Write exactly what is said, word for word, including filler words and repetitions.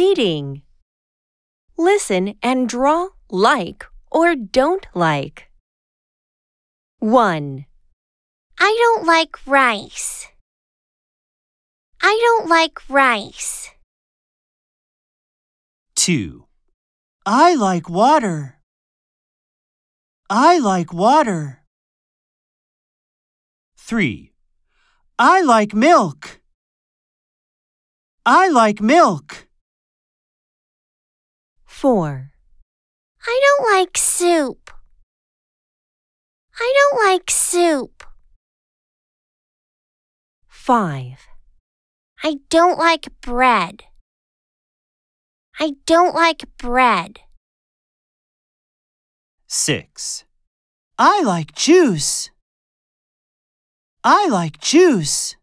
reading. Listen and draw like or don't like. one. I don't like rice. I don't like rice. two. I like water. I like water. three. I like milk. I like milk. four. I don't like soup. I don't like soup. five. I don't like bread. I don't like bread. six. I like juice. I like juice.